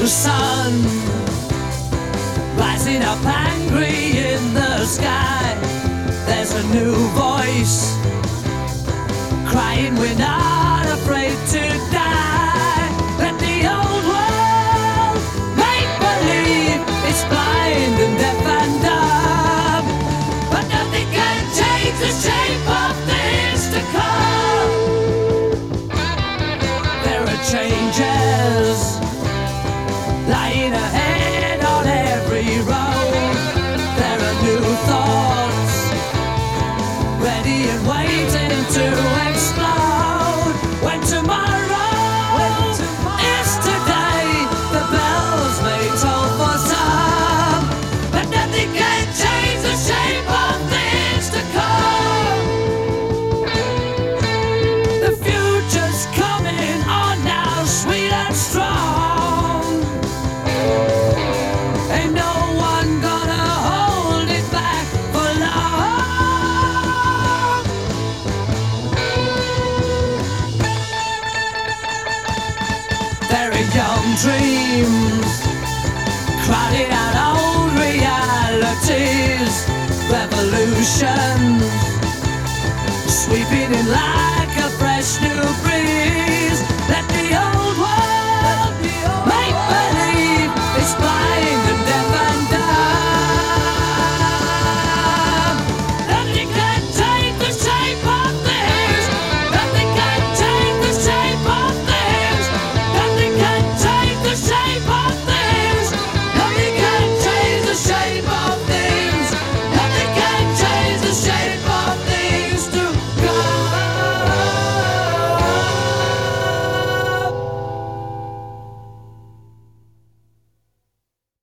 sun, rising up angry in the sky. There's a new voice crying, we're not afraid to die. Let the old world make believe it's blind and deaf and dumb, but nothing can change the shape of things to come. There are changes lying ahead on every road. There are new thoughts ready and waiting to explode. When tomorrow is today, the bells may toll for some, but nothing can change the shape of things to come. The future's coming on now, sweet and strong. Ain't no one gonna hold it back for long. Very young dreams crowding out old realities. Revolutions sweeping in like a fresh new breeze.